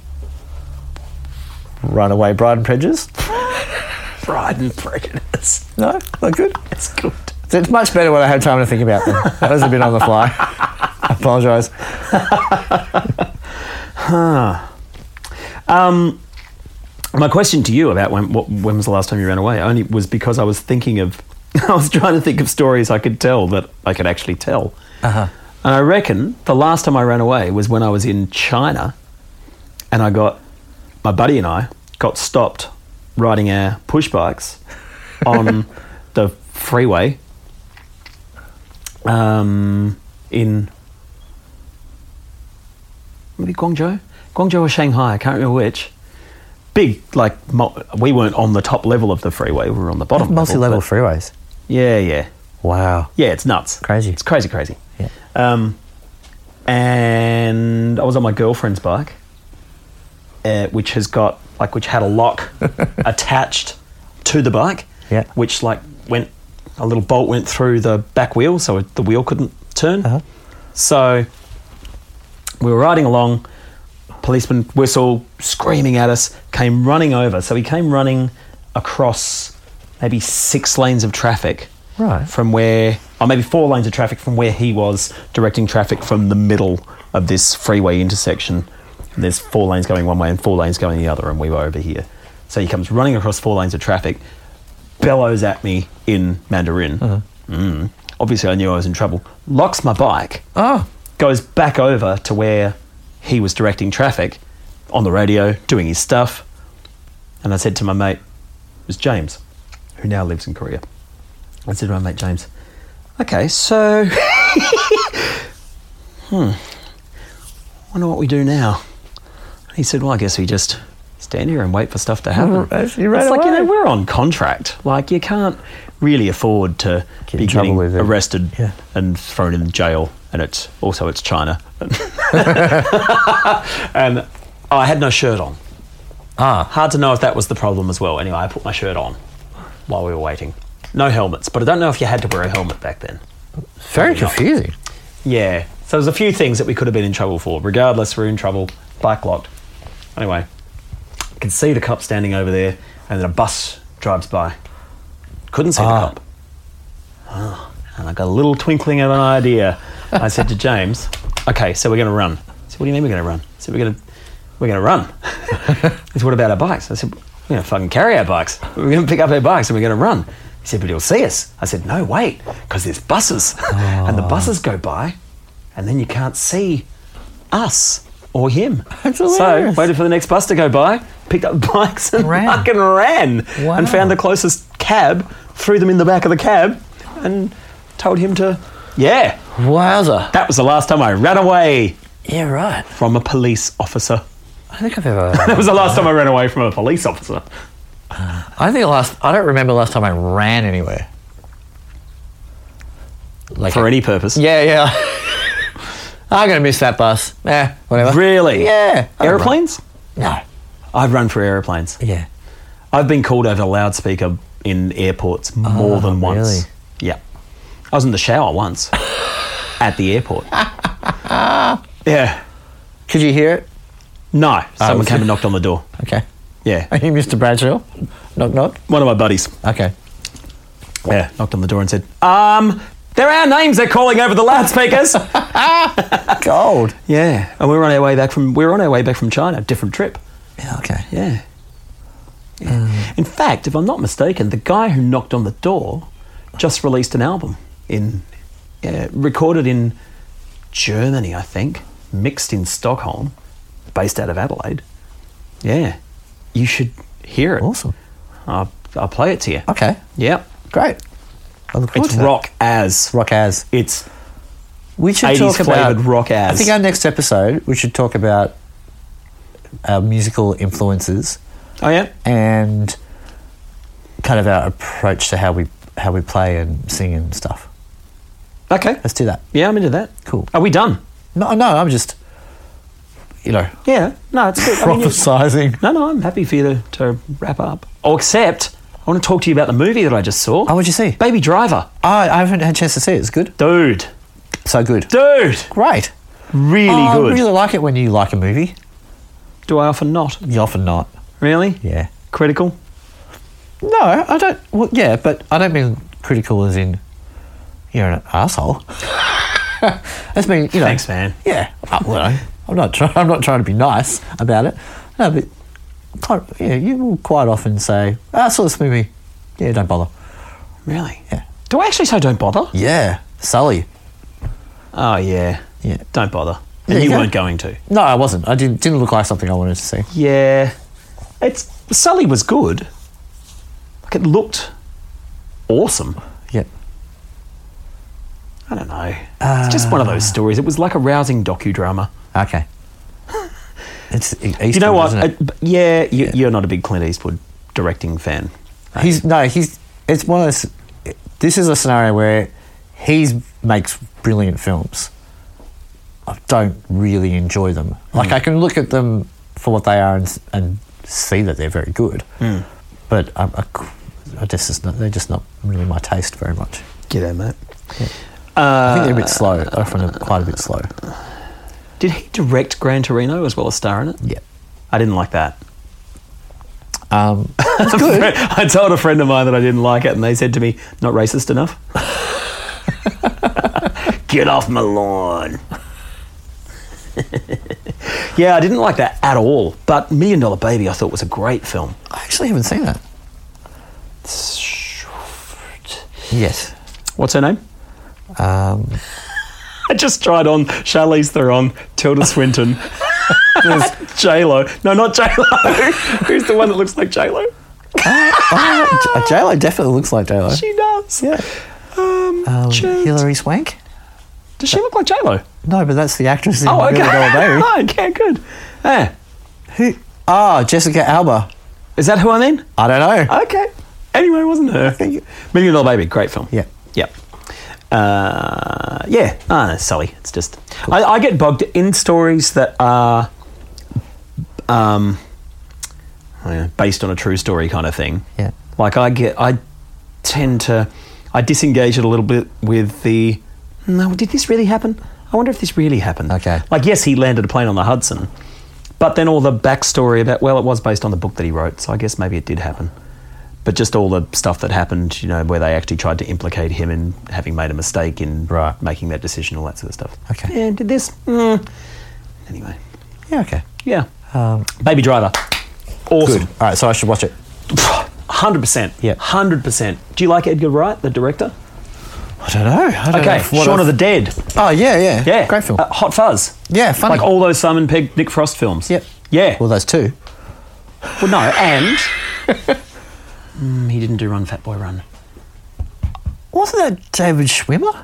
Runaway Bride and Prejudice? Pride and Prejudice. No? Not good? It's good. It's much better when I had time to think about them. That was a bit on the fly. I apologise. My question to you about when was the last time you ran away only was because I was thinking of... I was trying to think of stories I could tell that I could actually tell. Uh-huh. And I reckon the last time I ran away was when I was in China and I got my buddy and I got stopped riding our push bikes on the freeway in maybe Guangzhou or Shanghai, I can't remember which. Big, like, we weren't on the top level of the freeway, we were on the bottom level. Multi-level freeways. Yeah. Wow. Yeah, it's nuts. Crazy. It's crazy. Yeah. And I was on my girlfriend's bike, which had a lock attached to the bike, which a little bolt went through the back wheel, so the wheel couldn't turn. Uh-huh. So we were riding along, policeman whistle, screaming at us, came running over. So he came running across maybe 6 lanes of traffic. Right. From where, or maybe 4 lanes of traffic from where he was directing traffic from the middle of this freeway intersection. And there's 4 lanes going one way and 4 lanes going the other, and we were over here. So he comes running across 4 lanes of traffic, bellows at me in Mandarin. Uh-huh. Obviously, I knew I was in trouble. Locks my bike. Oh. Goes back over to where he was directing traffic on the radio, doing his stuff. And I said to my mate, it was James, who now lives in Korea. I said to my mate James, okay, so wonder what we do now. He said, well, I guess we just stand here and wait for stuff to happen. It's like, we're on contract. Like, you can't really afford to be getting arrested and thrown in jail. And it's China. And I had no shirt on. Hard to know if that was the problem as well. Anyway, I put my shirt on while we were waiting. No helmets, but I don't know if you had to wear a helmet back then. Very confusing. Yeah. So there's a few things that we could have been in trouble for. Regardless, we're in trouble. Bike locked. Anyway, I could see the cop standing over there, and then a bus drives by. Couldn't see the cop. And I got a little twinkling of an idea. I said to James, okay, so we're going to run. I said, what do you mean we're going to run? I said, we're going to run. He said, what about our bikes? I said, we're going to fucking carry our bikes. We're going to pick up our bikes and we're going to run. He said, but he'll see us. I said, no, wait, because there's buses. And the buses go by, and then you can't see us or him. So waited for the next bus to go by, picked up the bikes and fucking ran. Wow. And found the closest cab, threw them in the back of the cab, and told him to, Wowza. That was the last time I ran away. Yeah, right. From a police officer. I think I've ever... That was the last time I ran away from a police officer. I don't remember the last time I ran anywhere. Like for any purpose? Yeah. I'm going to miss that bus. Whatever. Really? Yeah. Aeroplanes? No. I've run for aeroplanes. Yeah. I've been called over a loudspeaker in airports more than once. Really? Yeah. I was in the shower once at the airport. Yeah. Could you hear it? No. Someone came and knocked on the door. Okay. Yeah. Are you Mr. Bradshaw? Knock, knock. One of my buddies. Okay. Yeah. Knocked on the door and said, there are names they're calling over the loudspeakers. Gold. Yeah. And we were on our way back from China, different trip. Yeah, okay. Yeah. In fact, if I'm not mistaken, the guy who knocked on the door just released an album recorded in Germany, I think, mixed in Stockholm, based out of Adelaide. Yeah. You should hear it. Awesome. I'll play it to you. Okay. Yep. Great. It's rock as. Rock as. It's we should 80s talk about flavoured rock as. I think our next episode we should talk about our musical influences. Oh yeah. And kind of our approach to how we play and sing and stuff. Okay. Let's do that. Yeah, I'm into that. Cool. Are we done? No, I'm just Yeah. No, it's good. Prophesizing. No, I'm happy for you to wrap up. Oh, except I want to talk to you about the movie that I just saw. Oh, what'd you see? Baby Driver. I haven't had a chance to see it. It's good? Dude. So good. Dude. Great. Really good. I really like it when you like a movie. Do I often not? You often not. Really? Yeah. Critical? No, I don't. Well, yeah, but I don't mean critical as in you're an asshole. That's mean, Thanks, man. Yeah. I'm not trying to be nice about it. No, but you will quite often say, I saw this movie. Yeah, don't bother. Really? Yeah. Do I actually say don't bother? Yeah. Sully. Oh, yeah. Yeah. Don't bother. And you weren't going to. No, I wasn't. I didn't look like something I wanted to see. Yeah. Sully was good. Like, it looked awesome. Yeah. I don't know. It's just one of those stories. It was like a rousing docudrama. Okay. It's Eastwood, You know what? isn't it? You're not a big Clint Eastwood directing fan. It's one of those. This is a scenario where he makes brilliant films. I don't really enjoy them. Like, I can look at them for what they are and see that they're very good. But they're just not really my taste very much. G'day, mate. Yeah. I think they're a bit slow. I find them quite a bit slow. Did he direct Gran Torino as well as star in it? Yeah. I didn't like that. It's good. I told a friend of mine that I didn't like it, and they said to me, "Not racist enough." Get off my lawn. Yeah, I didn't like that at all. But $1 Million Baby, I thought was a great film. I actually haven't seen that. Yes. What's her name? I just tried on Charlize Theron, Tilda Swinton, J-Lo. No, not J-Lo. Who's the one that looks like J-Lo? J-Lo definitely looks like J-Lo. She does. Yeah. Hilary Swank? Does she look like J-Lo? No, but that's the actress in Oh, $1 okay. Million Baby. Oh, okay, good. Jessica Alba. Is that who I mean? I don't know. Okay. Anyway, it wasn't her. $1 Million Baby, great film. Yeah. Yep. Sully. It's just... Cool. I get bogged in stories that are based on a true story kind of thing. Yeah. Like, I disengage it a little bit with the... No, did this really happen? I wonder if this really happened. Okay. Like, yes, he landed a plane on the Hudson, but then all the backstory about... Well, it was based on the book that he wrote, so I guess maybe it did happen. But just all the stuff that happened, where they actually tried to implicate him in having made a mistake in making that decision, all that sort of stuff. Okay. Yeah, did this? Anyway. Yeah, okay. Yeah. Baby Driver. Awesome. Good. All right, so I should watch it. 100%. Yeah. 100%. Do you like Edgar Wright, the director? I don't know. Okay, Shaun of the Dead. Oh, yeah. Yeah. Great film. Hot Fuzz. Yeah, funny. Like all those Simon Pegg, Nick Frost films. Yep. Yeah. Well, those two. Well, no, and... he didn't do Run, Fat Boy, Run. Wasn't that David Schwimmer?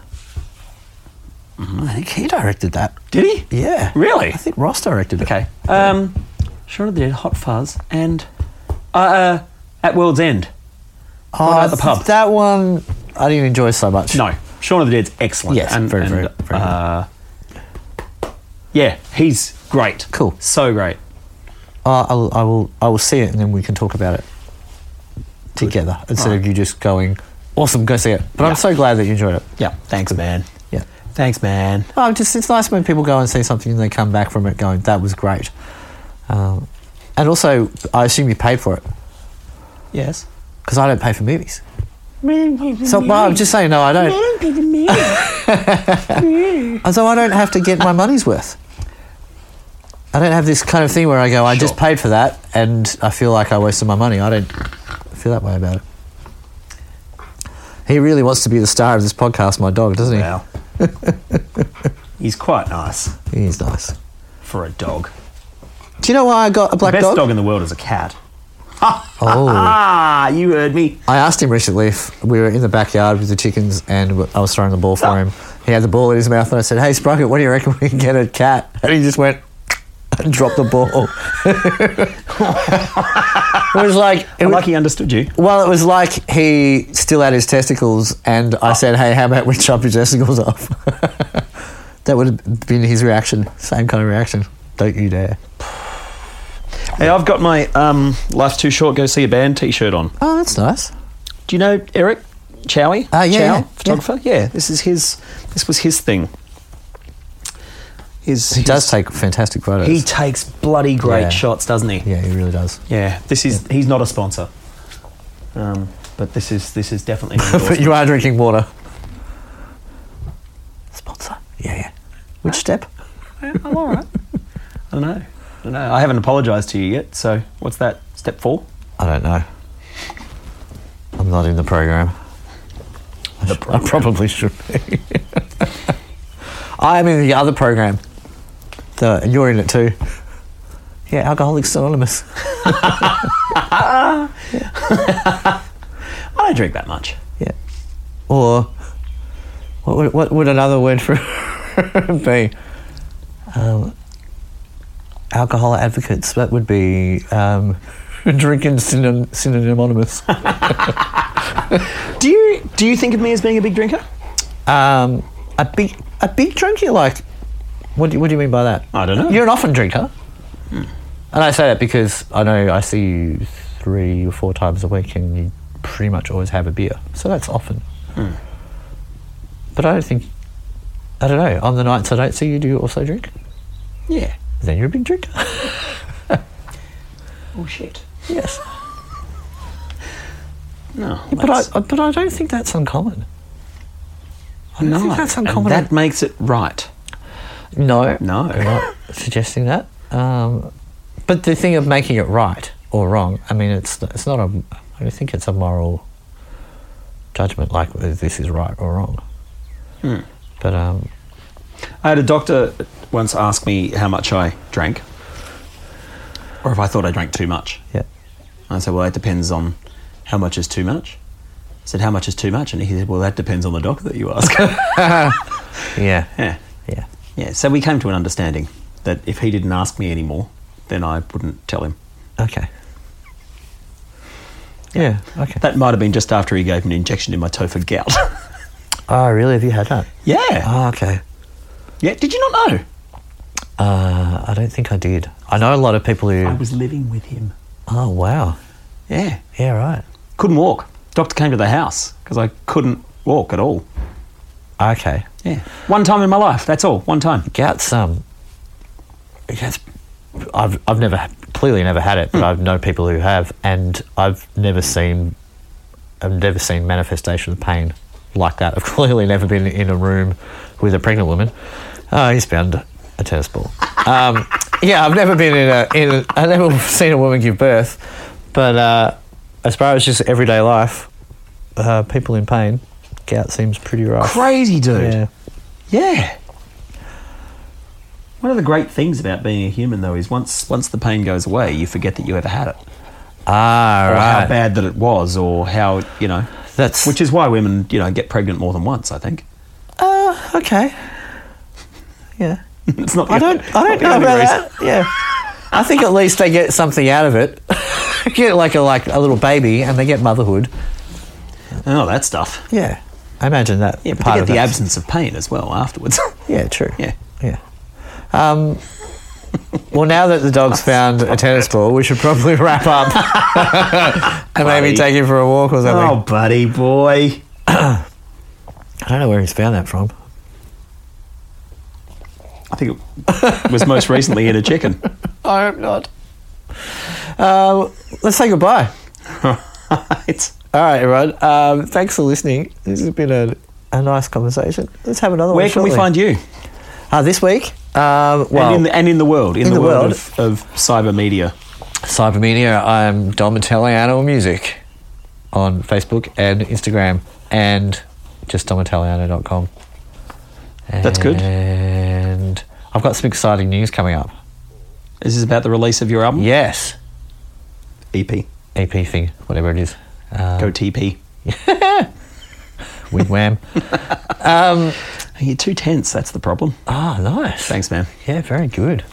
I think he directed that. Did he? Yeah. Really? I think Ross directed it. Okay. Shaun of the Dead, Hot Fuzz, and At World's End. At the pub. That one I didn't enjoy so much. No. Shaun of the Dead's excellent. Yes, very good. Yeah, he's great. Cool. So great. I will see it and then we can talk about it together instead of you just going, awesome, go see it. But I'm so glad that you enjoyed it. Yeah. Thanks, man. Yeah. Thanks, man. It's nice when people go and see something and they come back from it going, that was great. And also, I assume you paid for it. Yes. Because I don't pay for movies. So, well, I'm just saying, no, I don't. So I don't have to get my money's worth. I don't have this kind of thing where I go, I just paid for that and I feel like I wasted my money. I don't feel that way about it. He really wants to be the star of this podcast, my dog, doesn't he? Wow. He's quite nice. He is nice. For a dog. Do you know why I got a black The best dog? dog in the world is a cat. Oh. You heard me. I asked him recently if we were in the backyard with the chickens and I was throwing the ball for him. He had the ball in his mouth and I said, hey, Sprocket, what do you reckon we can get a cat? And he just went and dropped the ball. It was like... Like he understood you. Well, it was like he still had his testicles and I said, hey, how about we chop your testicles off? That would have been his reaction. Same kind of reaction. Don't you dare. Hey, I've got my Life's Too Short, Go See a Band t-shirt on. Oh, that's nice. Do you know Eric Chowie? Yeah. Photographer? Yeah, this was his thing. He does take fantastic photos. He takes bloody great shots, doesn't he? Yeah, he really does. Yeah, he's not a sponsor. But this is definitely an But endorsement. you are drinking water. Sponsor. Yeah. Which step? I'm all right. I don't know. I haven't apologised to you yet, so what's that? Step 4? I don't know. I'm not in the program. I probably should be. I am in the other program. You're in it too. Yeah, Alcoholics Anonymous. I don't drink that much. Yeah. Or what would another word for be? Alcohol advocates. That would be drinking synonymous. Do you think of me as being a big drinker? A big drinker, like what do you mean by that? I don't know. You're an often drinker. And I say that because I know I see you 3 or 4 times a week and you pretty much always have a beer. So that's often. But I don't know, on the nights I don't see you, do you also drink? Yeah. Then you're a big drinker. Oh, shit. Yes. No. But I don't think that's uncommon. I don't think that's uncommon. And that makes it right. No. I'm No. not suggesting that. But the thing of making it right or wrong, I mean, it's not I don't think it's a moral judgment like whether this is right or wrong. But I had a doctor once ask me how much I drank, or if I thought I drank too much. yeah. I said, well, it depends on how much is too much. I said, how much is too much? And he said, well, that depends on the doctor that you ask. Yeah. Yeah. Yeah. Yeah. So we came to an understanding that if he didn't ask me anymore, then I wouldn't tell him. Okay. Yeah. Okay. That might have been just after he gave me an injection in my toe for gout. Oh, really? Have you had that? Yeah. Oh, okay. Yeah. Did you not know? I don't think I did. I know a lot of people who... I was living with him. Oh, wow. Yeah. Yeah, right. Couldn't walk. Doctor came to the house because I couldn't walk at all. Okay. Yeah. One time in my life. That's all. One time. Gout's I've never clearly never had it, but I know people who have, and I've never seen manifestation of pain like that. I've clearly never been in a room with a pregnant woman. Oh, he's found a tennis ball. Yeah, I've never been I've never seen a woman give birth, but as far as just everyday life, people in pain, gout seems pretty rough. Crazy, dude. Yeah. Yeah. One of the great things about being a human, though, is once the pain goes away, you forget that you ever had it. Ah, Or right. how bad that it was, or how, That's which is why women, get pregnant more than once, I think. okay. Yeah. It's not. I don't know about that. Yeah. I think at least they get something out of it. Get like a little baby, and they get motherhood. Oh, that stuff. Yeah. I imagine that. Yeah, but part they get of the that. absence of pain as well afterwards. Yeah, true. Yeah. Yeah. Well, now that the dog's found a tennis ball, we should probably wrap up and maybe take him for a walk or something. Oh, buddy boy. I don't know where he's found that from. I think it was most recently in a chicken. I hope not. Let's say goodbye. It's All right, everyone. Thanks for listening. This has been a nice conversation. Let's have another one. where can we find you? This week? Well, and in the world, in the world of cyber media. Cyber Media, I'm Dom Italiano Music on Facebook and Instagram, and just domitaliano.com. That's good. And I've got some exciting news coming up. Is this about the release of your album? Yes. EP. EP thing, whatever it is. Go TP. Wig wham. You're too tense, that's the problem. Ah, nice. Thanks, man. Yeah, very good.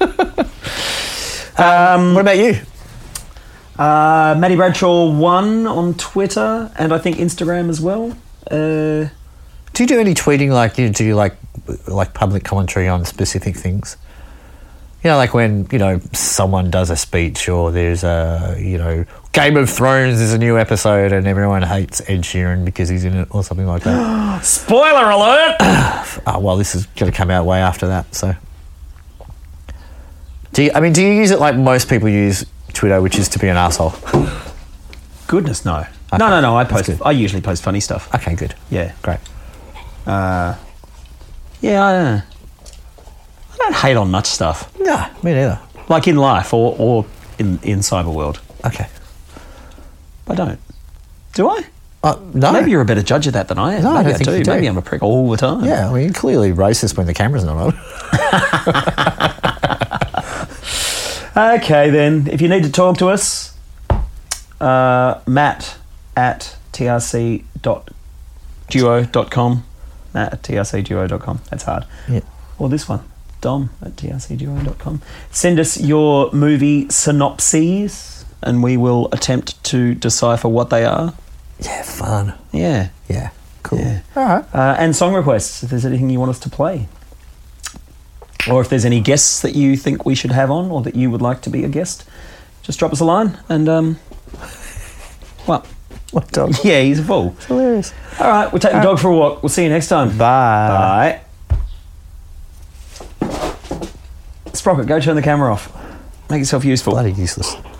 What about you? Matty Bradshaw 1 on Twitter, and I think Instagram as well. Do you do any tweeting? Like, do you like public commentary on specific things? Like when, someone does a speech, or there's Game of Thrones is a new episode and everyone hates Ed Sheeran because he's in it or something like that. Spoiler alert! Well, this is going to come out way after that, so. Do you use it like most people use Twitter, which is to be an asshole? Goodness, no. Okay. No, That's good. I usually post funny stuff. Okay, good. Yeah. Great. I don't hate on much stuff. No, me neither. Like in life or in cyber world. Okay. I don't. Do I? No. Maybe you're a better judge of that than I am. No, I Maybe don't think do. you do. Maybe I'm a prick all the time. Yeah, you're clearly racist when the camera's not on. Okay, then. If you need to talk to us, Matt at trcduo.com. Matt at trcduo.com. That's hard. Yeah. Or this one, Dom at trcduo.com. Send us your movie synopses and we will attempt to decipher what they are. Yeah, fun. Yeah. Yeah, cool. Yeah. All right. And song requests, if there's anything you want us to play. Or if there's any guests that you think we should have on or that you would like to be a guest, just drop us a line and, what? What dog? Yeah, he's a fool. It's hilarious. All right, we'll take the dog for a walk. We'll see you next time. Bye. Sprocket, go turn the camera off. Make yourself useful. Bloody useless.